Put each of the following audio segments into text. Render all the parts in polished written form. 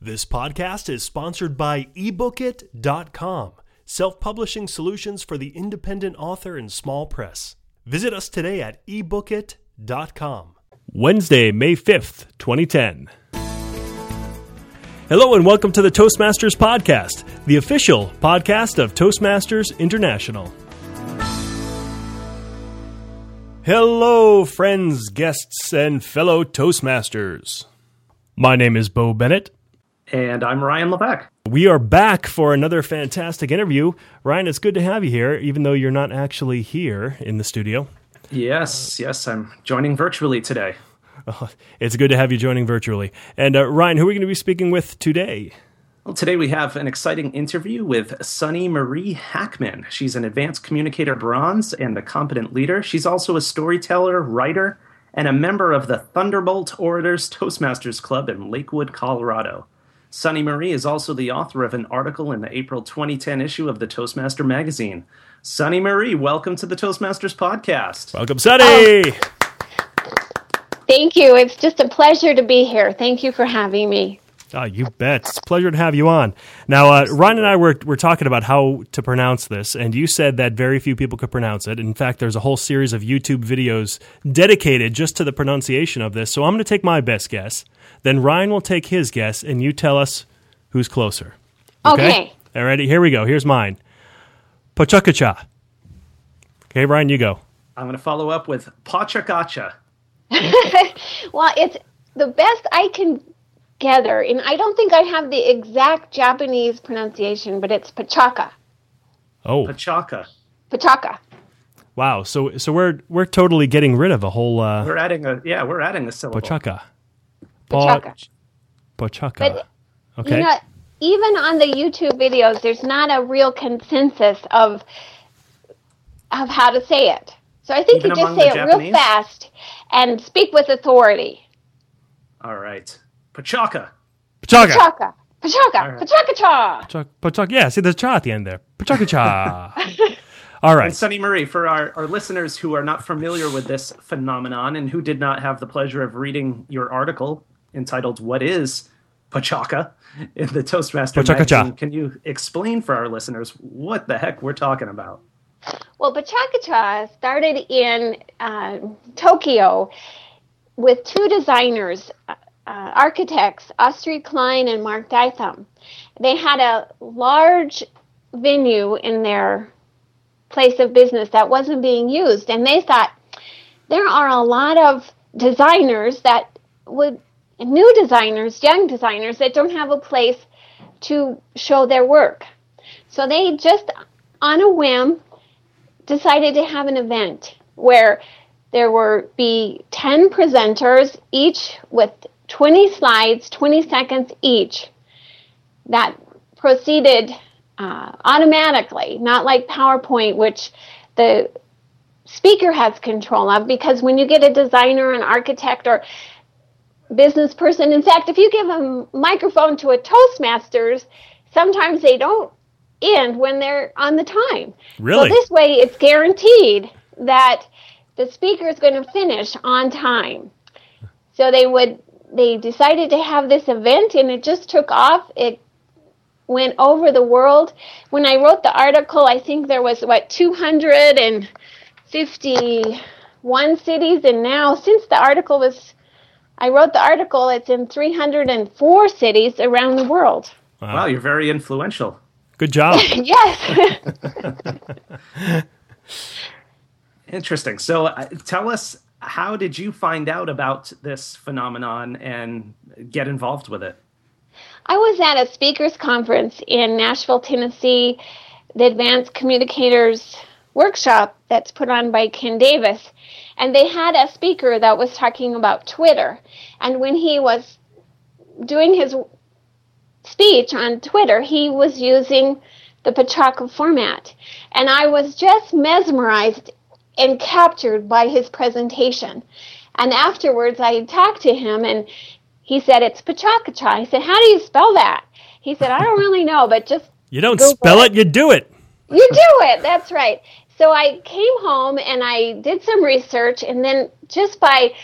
This podcast is sponsored by ebookit.com, self-publishing solutions for the independent author and small press. Visit us today at ebookit.com. Wednesday, May 5th, 2010. Hello and welcome to the Toastmasters Podcast, the official podcast of Toastmasters International. Hello, friends, guests, and fellow Toastmasters. My name is Bo Bennett. And I'm Ryan Levesque. We are back for another fantastic interview. Ryan, it's good to have you here, even though you're not actually here in the studio. Yes, I'm joining virtually today. It's good to have you joining virtually. And Ryan, who are we going to be speaking with today? Well, today we have an exciting interview with Sunny Marie Hackman. She's an advanced communicator bronze and a competent leader. She's also a storyteller, writer, and a member of the Thunderbolt Orators Toastmasters Club in Lakewood, Colorado. Sunny Marie is also the author of an article in the April 2010 issue of the Toastmaster magazine. Sunny Marie, welcome to the Toastmasters Podcast. Welcome, Sunny! Thank you. It's just a pleasure to be here. Thank you for having me. Oh, you bet. It's a pleasure to have you on. Now, Ryan and I were talking about how to pronounce this, and you said that very few people could pronounce it. In fact, there's a whole series of YouTube videos dedicated just to the pronunciation of this, so I'm going to take my best guess. Then Ryan will take his guess, and you tell us who's closer. Okay. All righty, here we go. Here's mine. Pachakacha. Okay, Ryan, you go. I'm going to follow up with Pachakacha. Well, it's the best I can gather, and I don't think I have the exact Japanese pronunciation, but it's Pachaka. Oh. Pachaka. Pachaka. Wow. So we're totally getting rid of a whole We're adding a syllable. Pachaka. Pachaka. Pachaka. But, okay. you know, even on the YouTube videos, there's not a real consensus of how to say it. So I think Even you just among say the it Japanese? real fast and speak with authority. All right. Pachaka. Pachaka. Pachaka. Pachaka. All right. Pachaka-cha. Pachaka. Yeah, see, there's cha at the end there. Pachaka-cha. All right. And Sunny Marie, for our listeners who are not familiar with this phenomenon and who did not have the pleasure of reading your article entitled What is Pachaka in the Toastmaster magazine, can you explain for our listeners what the heck we're talking about? Well, Pachaka-cha started in Tokyo with two designers, architects, Astrid Klein and Mark Dytham. They had a large venue in their place of business that wasn't being used, and they thought there are a lot of designers new designers, young designers that don't have a place to show their work. So they just, on a whim, decided to have an event where there would be 10 presenters, each with 20 slides, 20 seconds each, that proceeded automatically, not like PowerPoint, which the speaker has control of, because when you get a designer, an architect, or business person, in fact, if you give a microphone to a Toastmasters, sometimes they don't end when they're on the time. Really? So this way, it's guaranteed that the speaker is going to finish on time. So they decided to have this event, and it just took off. It went over the world. When I wrote the article, I think there was, 251 cities, and now, since I wrote the article, it's in 304 cities around the world. Wow, you're very influential. Good job. Yes. Interesting. So tell us, how did you find out about this phenomenon and get involved with it? I was at a speakers conference in Nashville, Tennessee, the Advanced Communicators Workshop that's put on by Ken Davis. And they had a speaker that was talking about Twitter. And when he was doing his speech on Twitter, he was using the Pachaka format. And I was just mesmerized and captured by his presentation. And afterwards, I talked to him, and he said, it's Pachaka-cha. I said, how do you spell that? He said, I don't really know, but just You don't Google spell it, you do it. You do it. That's right. So I came home and I did some research, and then just by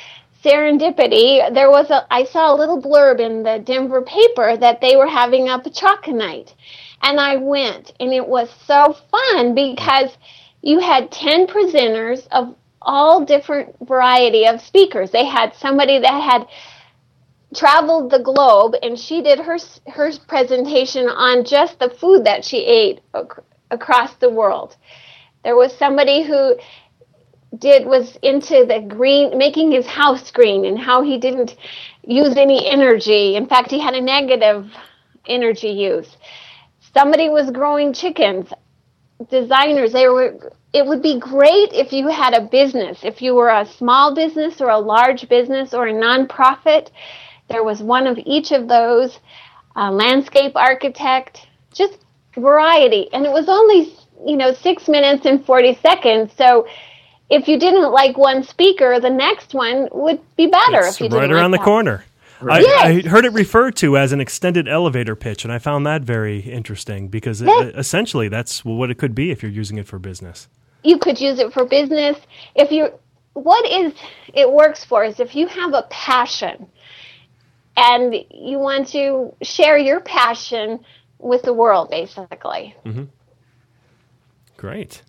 serendipity, I saw a little blurb in the Denver paper that they were having a Petrarca night. And I went, and it was so fun because you had 10 presenters of all different variety of speakers. They had somebody that had traveled the globe, and she did her presentation on just the food that she ate across the world. There was somebody who was into the green, making his house green, and how he didn't use any energy. In fact, he had a negative energy use. Somebody was growing chickens. Designers, it would be great if you had a business, if you were a small business or a large business or a nonprofit. There was one of each of those, a landscape architect, just variety. And it was only, 6 minutes and 40 seconds. So if you didn't like one speaker, the next one would be better. It's right around the corner. Right. I heard it referred to as an extended elevator pitch, and I found that very interesting because essentially that's what it could be if you're using it for business. You could use it for business. It works for is if you have a passion and you want to share your passion with the world, basically. Mm-hmm. Great.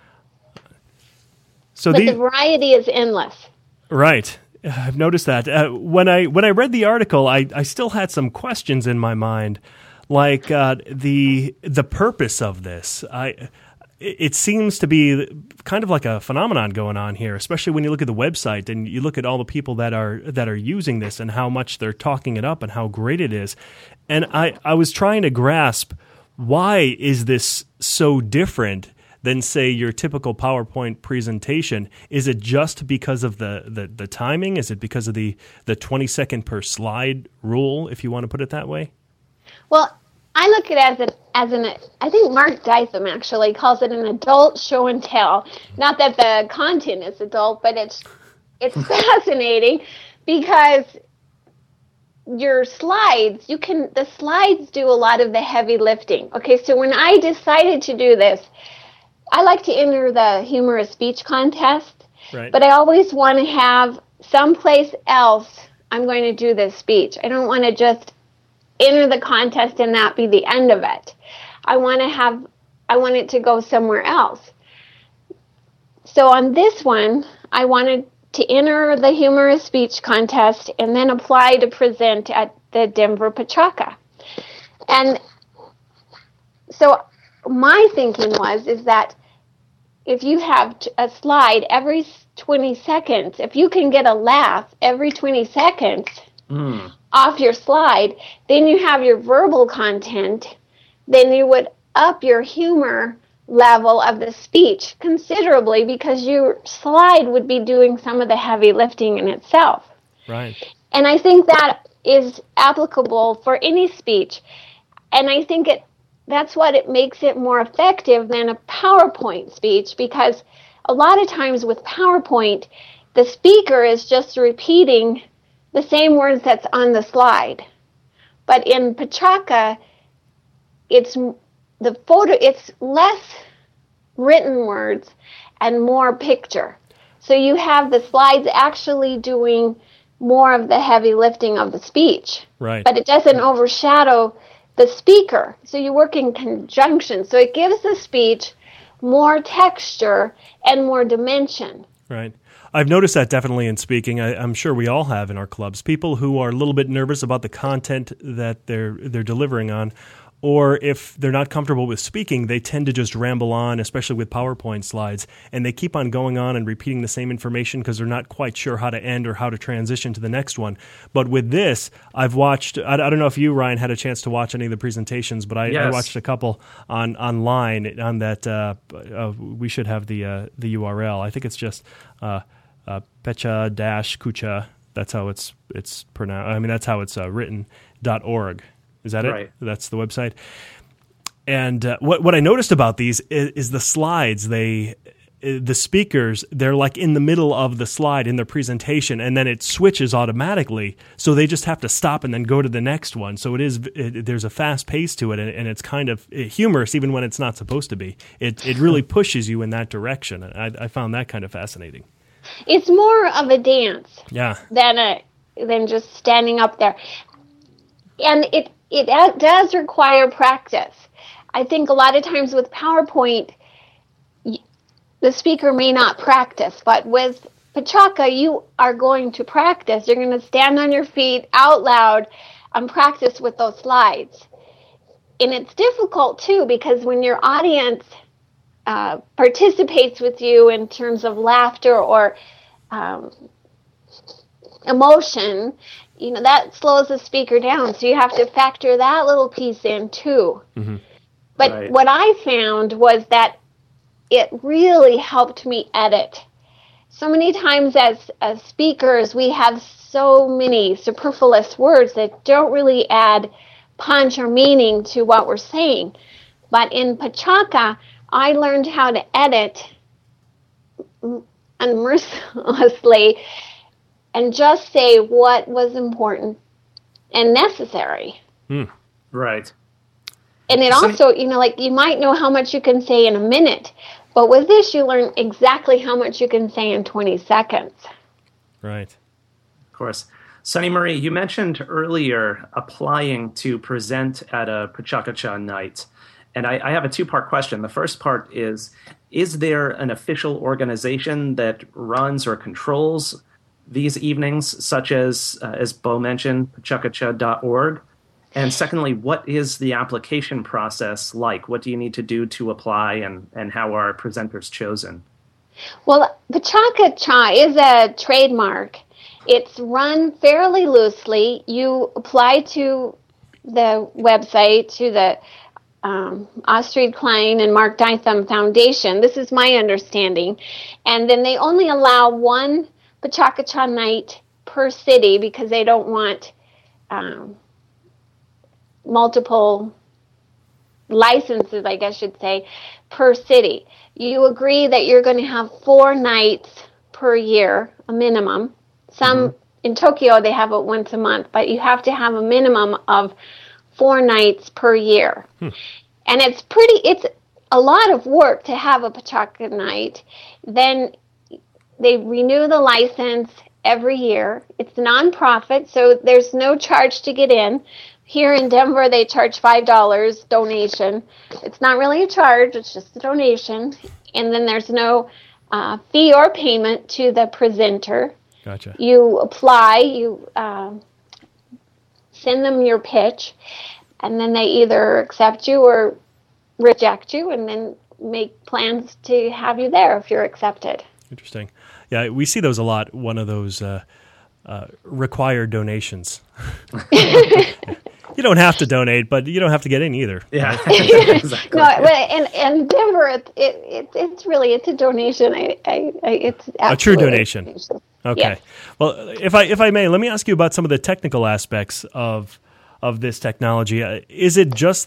But the variety is endless. Right. I've noticed that. When I read the article, I still had some questions in my mind, like the purpose of this. It seems to be kind of like a phenomenon going on here, especially when you look at the website and you look at all the people that are using this and how much they're talking it up and how great it is. And I was trying to grasp, why is this so different than, say, your typical PowerPoint presentation? Is it just because of the timing? Is it because of the 20 second per slide rule, if you want to put it that way? Well, I look at it as I think Mark Ditham actually calls it an adult show and tell. Not that the content is adult, but it's fascinating because your slides, the slides do a lot of the heavy lifting. Okay, so when I decided to do this, I like to enter the humorous speech contest, right, but I always want to have someplace else I'm going to do this speech. I don't want to just enter the contest and that be the end of it. I want it to go somewhere else. So on this one, I wanted to enter the humorous speech contest and then apply to present at the Denver Petrarca. And so my thinking is that if you have a slide every 20 seconds, if you can get a laugh every 20 seconds off your slide, then you have your verbal content, then you would up your humor level of the speech considerably because your slide would be doing some of the heavy lifting in itself. Right. And I think that is applicable for any speech. And I think that's what it makes it more effective than a PowerPoint speech, because a lot of times with PowerPoint, the speaker is just repeating the same words that's on the slide. But in Petrarca, it's less written words and more picture. So you have the slides actually doing more of the heavy lifting of the speech. Right. But it doesn't overshadow the speaker. So you work in conjunction. So it gives the speech more texture and more dimension. Right. I've noticed that definitely in speaking. I'm sure we all have in our clubs. People who are a little bit nervous about the content that they're delivering on, or if they're not comfortable with speaking, they tend to just ramble on, especially with PowerPoint slides, and they keep on going on and repeating the same information because they're not quite sure how to end or how to transition to the next one. But with this, I've watched, I don't know if you, Ryan, had a chance to watch any of the presentations, but I watched a couple online on that. We should have the URL. I think it's just Pecha-Kucha. That's how it's pronounced. I mean, that's how it's written, .org. Is that right? It? That's the website. And what I noticed about these is the slides. The speakers, they're like in the middle of the slide in their presentation, and then it switches automatically. So they just have to stop and then go to the next one. So there's a fast pace to it, and it's kind of humorous even when it's not supposed to be. It really pushes you in that direction. I found that kind of fascinating. It's more of a dance Yeah. than just standing up there. And it does require practice. I think a lot of times with PowerPoint, the speaker may not practice, but with Pachaca, you are going to practice. You're going to stand on your feet out loud and practice with those slides. And it's difficult, too, because when your audience participates with you in terms of laughter or emotion, that slows the speaker down. So you have to factor that little piece in, too. Mm-hmm. But what I found was that it really helped me edit. So many times as speakers, we have so many superfluous words that don't really add punch or meaning to what we're saying. But in Pachaca, I learned how to edit unmercilessly and just say what was important and necessary. Right. And it also, you might know how much you can say in a minute, but with this, you learn exactly how much you can say in 20 seconds. Right. Of course. Sunny Marie, you mentioned earlier applying to present at a Pachaca night. And I have a two-part question. The first part is there an official organization that runs or controls these evenings, such as Bo mentioned, pachacacha.org? And secondly, what is the application process like? What do you need to do to apply, and how are presenters chosen? Well, Pachaca is a trademark. It's run fairly loosely. You apply to the website, to the Astrid Klein and Mark Dytham Foundation. This is my understanding. And then they only allow one Pachaca night per city because they don't want multiple licenses, I guess you'd say, per city. You agree that you're going to have 4 nights per year, a minimum. Some in Tokyo, they have it once a month, but you have to have a minimum of 4 nights per year. And it's a lot of work to have a Pachaca night. Then they renew the license every year. It's nonprofit, so there's no charge to get in. Here in Denver, they charge $5 donation. It's not really a charge, it's just a donation. And then there's no fee or payment to the presenter. Gotcha. You apply, you send them your pitch, and then they either accept you or reject you, and then make plans to have you there if you're accepted. Interesting. Yeah, we see those a lot, one of those required donations. You don't have to donate, but you don't have to get in either. Yeah, exactly. No, and Denver, it's a donation. It's a true donation. Okay. Yes. Well, if I may, let me ask you about some of the technical aspects of this technology. Is it just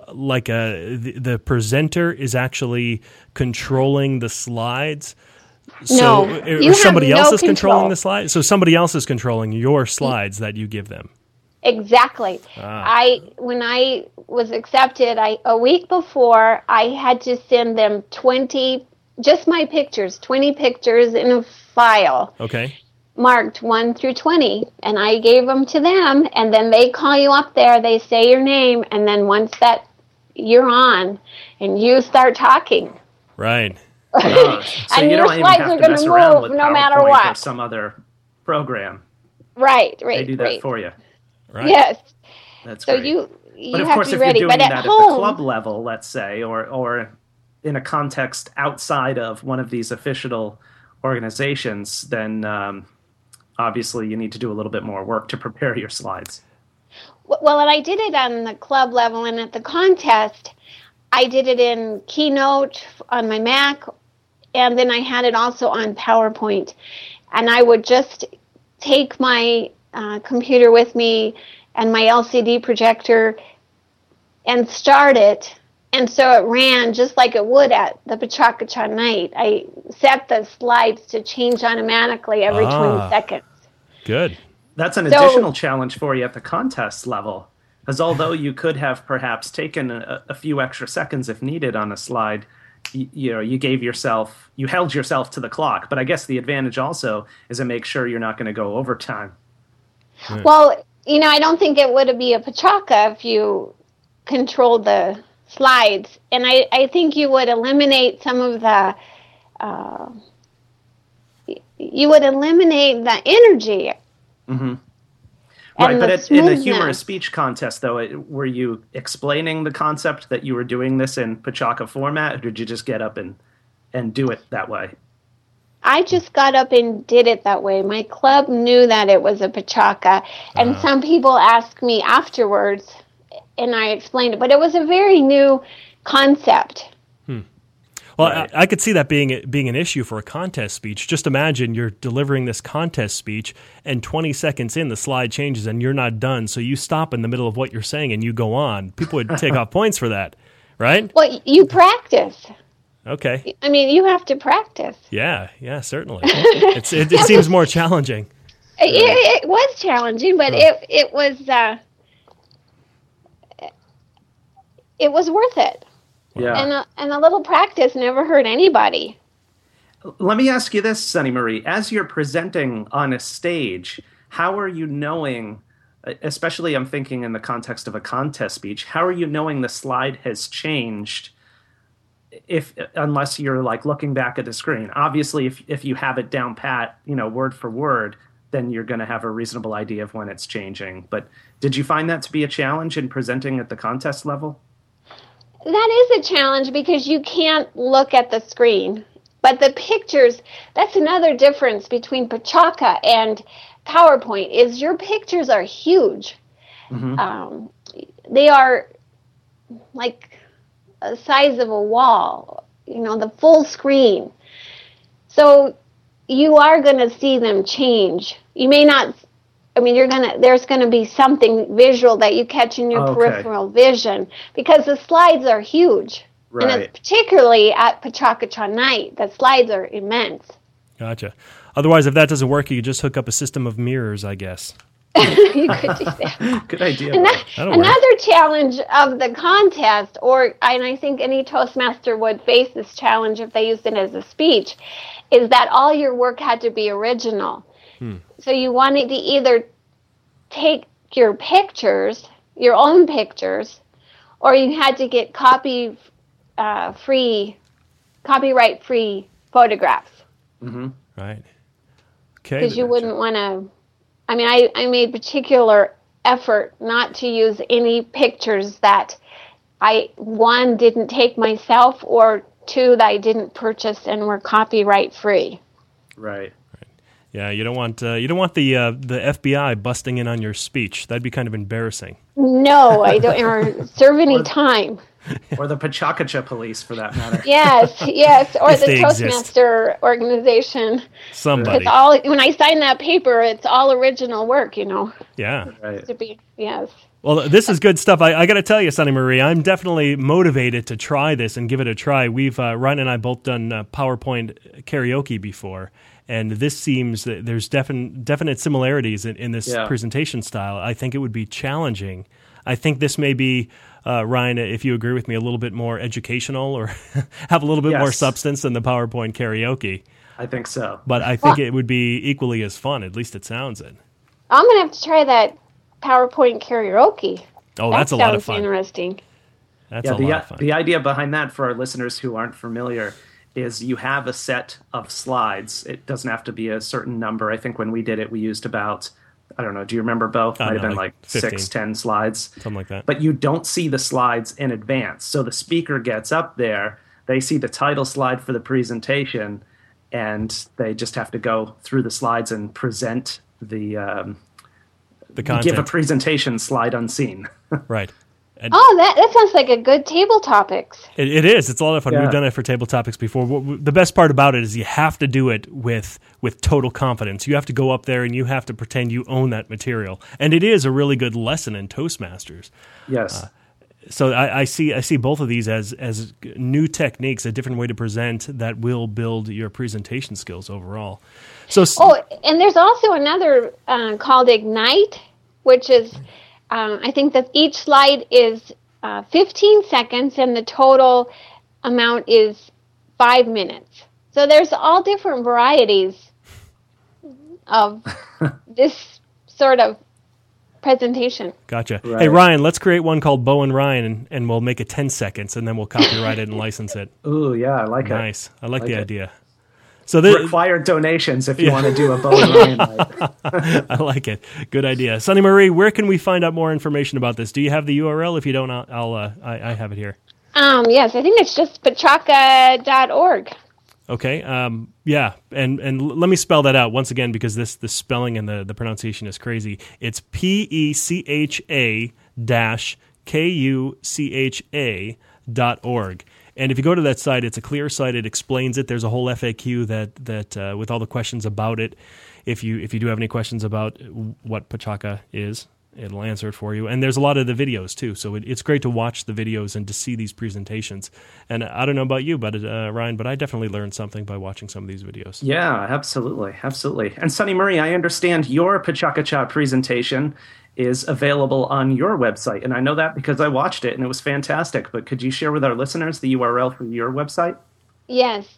the presenter is actually controlling the slides? So, no, or somebody else is controlling the slides. So somebody else is controlling your slides that you give them. Exactly. When I was accepted, a week before, I had to send them 20 pictures in a file. Okay. Marked 1 through 20, and I gave them to them, and then they call you up there, they say your name, and then once that you're on, and you start talking. Right. So and you your don't even slides have are to going mess to around move with no matter PowerPoint what. or some other program. Right. They do that for you. Right. Yes. That's so great. you but of have course, to be if ready. you're doing But that at at the home, club level, let's say, or in a context outside of one of these official organizations, then obviously you need to do a little bit more work to prepare your slides. Well, and I did it on the club level, and at the contest, I did it in Keynote on my Mac, and then I had it also on PowerPoint. And I would just take my computer with me and my LCD projector and start it. And so it ran just like it would at the Pachaca night. I set the slides to change automatically every 20 seconds. Good. That's an additional challenge for you at the contest level, because although you could have perhaps taken a few extra seconds if needed on a slide, you held yourself to the clock. But I guess the advantage also is to make sure you're not going to go overtime. Right. Well, I don't think it would be a Pachaka if you controlled the slides, and I think you would eliminate some of the energy. Mm-hmm. Right, but in a humorous speech contest, though, were you explaining the concept that you were doing this in Pachaka format, or did you just get up and do it that way? I just got up and did it that way. My club knew that it was a Pachaka, and some people asked me afterwards, and I explained it, but it was a very new concept. Well, right. I could see that being an issue for a contest speech. Just imagine you're delivering this contest speech, and 20 seconds in, the slide changes, and you're not done. So you stop in the middle of what you're saying, and you go on. People would take off points for that, right? Well, you practice. Okay. I mean, you have to practice. Yeah, certainly. It seems more challenging. It was challenging, but it was worth it. Yeah. And a little practice never hurt anybody. Let me ask you this, Sunny Marie. As you're presenting on a stage, how are you knowing, especially I'm thinking in the context of a contest speech, how are you knowing the slide has changed unless you're like looking back at the screen? Obviously, if you have it down pat, word for word, then you're going to have a reasonable idea of when it's changing. But did you find that to be a challenge in presenting at the contest level? That is a challenge because you can't look at the screen. But the pictures, that's another difference between Pachaka and PowerPoint, is your pictures are huge. Mm-hmm. They are like the size of a wall, the full screen. So you are going to see them change. You may not, there's going to be something visual that you catch in your peripheral vision because the slides are huge. Right. And it's particularly at Pachakacha night, the slides are immense. Gotcha. Otherwise, if that doesn't work, you just hook up a system of mirrors, I guess. You could do that. Good idea. Another challenge of the contest, and I think any Toastmaster would face this challenge if they used it as a speech, is that all your work had to be original. So you wanted to either take your pictures, your own pictures, or you had to get copyright-free photographs. Mm-hmm. Right. Okay. Because you wouldn't want to. I made particular effort not to use any pictures that one, didn't take myself, or two, that I didn't purchase and were copyright-free. Right. Yeah, you don't want the FBI busting in on your speech. That'd be kind of embarrassing. No, I don't or serve any time. Or the Pachakacha police, for that matter. Yes, or the Toastmaster organization. Somebody. It's all, when I sign that paper, it's all original work, Yeah. Right. Yes. Well, this is good stuff. I got to tell you, Sunny Marie, I'm definitely motivated to try this and give it a try. We've Ryan and I both done PowerPoint karaoke before, and this seems that there's definite similarities in this presentation style. I think it would be challenging. I think this may be, Ryan, if you agree with me, a little bit more educational or have a little bit more substance than the PowerPoint karaoke. I think so. But I think it would be equally as fun. At least it sounds it. I'm going to have to try that PowerPoint karaoke. Oh, that's a lot of fun. Interesting. That's a lot of fun. The idea behind that, for our listeners who aren't familiar, is you have a set of slides. It doesn't have to be a certain number. I think when we did it, we used about, I don't know, do you remember, Bo? Might have been like 6, 10 slides. Something like that. But you don't see the slides in advance. So the speaker gets up there, they see the title slide for the presentation, and they just have to go through the slides and present the content. Give a presentation slide unseen. Right. And that sounds like a good table topics. It is. It's a lot of fun. Yeah. We've done it for table topics before. The best part about it is you have to do it with total confidence. You have to go up there and you have to pretend you own that material. And it is a really good lesson in Toastmasters. Yes. So I see both of these as new techniques, a different way to present that will build your presentation skills overall. And there's also another called Ignite, which is, I think that each slide is 15 seconds, and the total amount is 5 minutes. So there's all different varieties of this sort of presentation. Gotcha. Right. Hey, Ryan, let's create one called Bo and Ryan, and we'll make it 10 seconds, and then we'll copyright it and license it. Ooh, yeah, I like it. Nice. I like the it. idea. So this, Required donations if you want to do a Bo and Ryan night. I like it. Good idea. Sunny Marie, where can we find out more information about this? Do you have the URL? If you don't, I have it here. Yes, I think it's just pechaca.org. Okay. Yeah. And let me spell that out once again, because the spelling and the pronunciation is crazy. It's PECHA-KUCHA.org. And if you go to that site, it's a clear site. It explains it. There's a whole FAQ that with all the questions about it. If you do have any questions about what Pechaca is, it'll answer it for you. And there's a lot of the videos too, so it's great to watch the videos and to see these presentations. And I don't know about you, but Ryan, but I definitely learned something by watching some of these videos. Yeah, absolutely. And Sunny Marie, I understand your Pechaca-Cha presentation is available on your website, and I know that because I watched it and it was fantastic. But could you share with our listeners the URL for your website? Yes,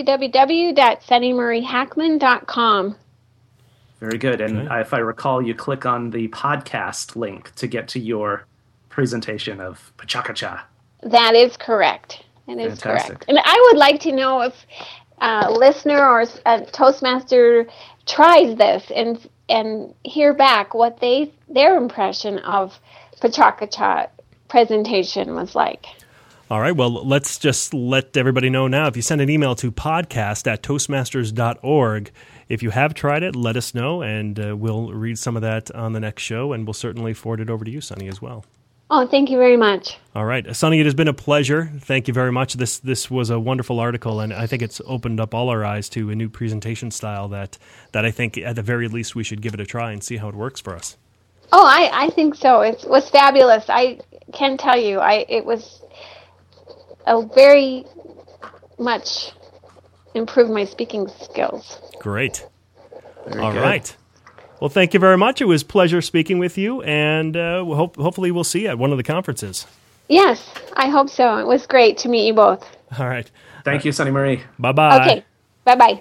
www.sunnymariehackman.com. Very good. And Okay. if I recall, you click on the podcast link to get to your presentation of Pechaca-Cha. That is correct. It is Fantastic. correct. And I would like to know if a listener or a Toastmaster tries this and hear back what their impression of Pechaca-Cha presentation was like. All right, well, let's just let everybody know now. If you send an email to podcast@toastmasters.org, if you have tried it, let us know, and we'll read some of that on the next show, and we'll certainly forward it over to you, Sunny, as well. Oh, thank you very much. All right. Sunny, it has been a pleasure. Thank you very much. This was a wonderful article, and I think it's opened up all our eyes to a new presentation style that I think, at the very least, we should give it a try and see how it works for us. Oh, I think so. It was fabulous. I can tell you, it was a very much improved my speaking skills. Great. Very All good. right. Well, thank you very much. It was a pleasure speaking with you, and hopefully we'll see you at one of the conferences. Yes, I hope so. It was great to meet you both. All right. Thank you, Sunny Marie. Bye-bye. Okay, bye-bye.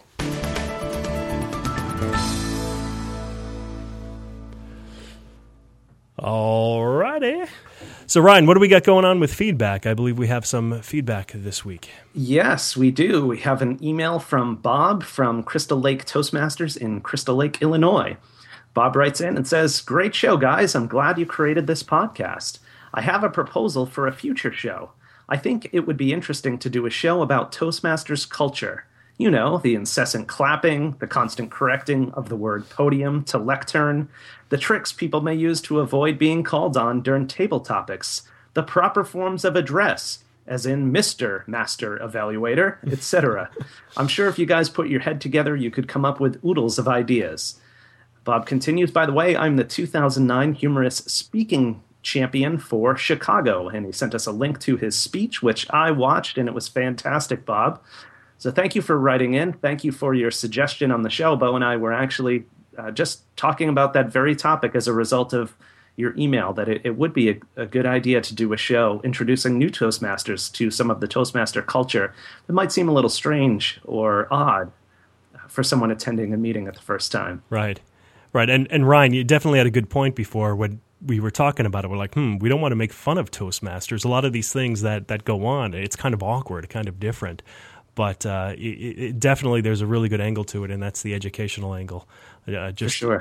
All righty. So, Ryan, what do we got going on with feedback? I believe we have some feedback this week. Yes, we do. We have an email from Bob from Crystal Lake Toastmasters in Crystal Lake, Illinois. Bob writes in and says, "Great show, guys. I'm glad you created this podcast. I have a proposal for a future show. I think it would be interesting to do a show about Toastmasters culture. You know, the incessant clapping, the constant correcting of the word podium to lectern, the tricks people may use to avoid being called on during table topics, the proper forms of address, as in Mr. Master Evaluator, etc. I'm sure if you guys put your head together, you could come up with oodles of ideas." Bob continues, "By the way, I'm the 2009 Humorous Speaking Champion for Chicago," and he sent us a link to his speech, which I watched, and it was fantastic, Bob. So thank you for writing in. Thank you for your suggestion on the show. Bo and I were actually just talking about that very topic as a result of your email, that it would be a good idea to do a show introducing new Toastmasters to some of the Toastmaster culture that might seem a little strange or odd for someone attending a meeting at the first time. Right. And Ryan, you definitely had a good point before when we were talking about it. We're like, we don't want to make fun of Toastmasters. A lot of these things that go on, it's kind of awkward, kind of different. But it definitely, there's a really good angle to it, and that's the educational angle. For sure.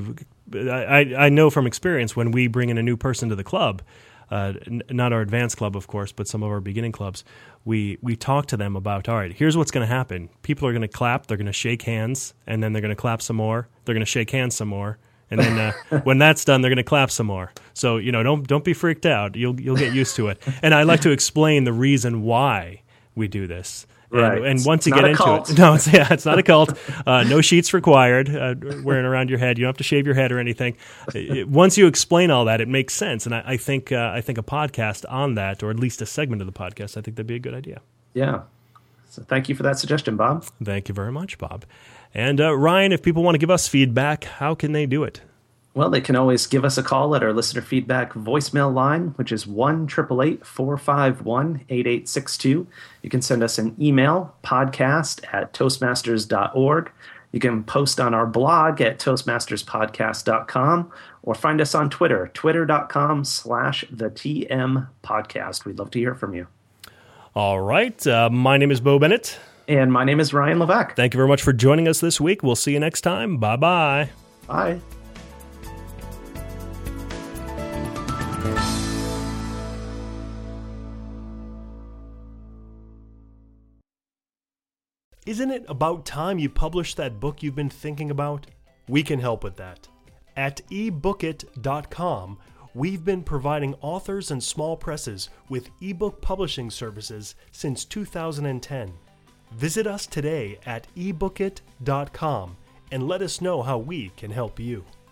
I know from experience, when we bring in a new person to the club, not our advanced club, of course, but some of our beginning clubs, we talk to them about, all right, here's what's going to happen. People are going to clap, they're going to shake hands, and then they're going to clap some more. They're going to shake hands some more. And then when that's done, they're going to clap some more. So, don't be freaked out. You'll get used to it. And I like to explain the reason why we do this. Right. And once you It's get not a into cult. it, no, it's not a cult. No sheets required. Wearing around your head, you don't have to shave your head or anything. Once you explain all that, it makes sense. And I think a podcast on that, or at least a segment of the podcast, I think that'd be a good idea. Yeah. So thank you for that suggestion, Bob. Thank you very much, Bob. And Ryan, if people want to give us feedback, how can they do it? Well, they can always give us a call at our listener feedback voicemail line, which is 1-888-451-8862. You can send us an email, podcast@toastmasters.org. You can post on our blog at toastmasterspodcast.com or find us on Twitter, twitter.com/thetmpodcast. We'd love to hear from you. All right. My name is Bo Bennett. And my name is Ryan Levesque. Thank you very much for joining us this week. We'll see you next time. Bye-bye. Bye. Isn't it about time you published that book you've been thinking about? We can help with that. At ebookit.com, we've been providing authors and small presses with ebook publishing services since 2010. Visit us today at ebookit.com and let us know how we can help you.